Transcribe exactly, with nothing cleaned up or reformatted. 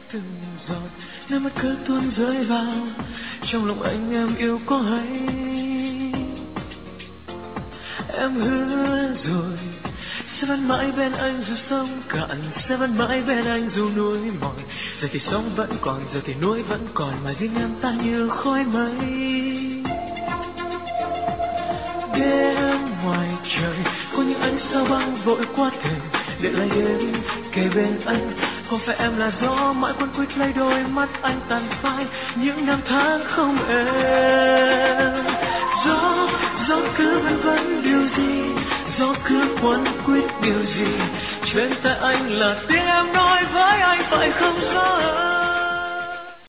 từng giọt nước mắt cứ tuôn rơi vào trong lòng anh. Em yêu có hay em hứa rồi sẽ vẫn mãi bên anh dù sông cạn, sẽ vẫn mãi bên anh dù núi mỏi. Giờ thì sông vẫn còn, giờ thì núi vẫn còn, mà riêng em tan như khói mây. Đêm ngoài trời có những ánh sao băng vội qua thềm, để lại đêm kề bên anh. Không phải em là gió mãi quấn quýt lấy đôi mắt anh tàn phai những năm tháng không êm. Gió gió cứ vân vân điều gì, gió cứ quấn quýt điều gì, trên tay anh là tiếng em nói với anh phải không gió ơi.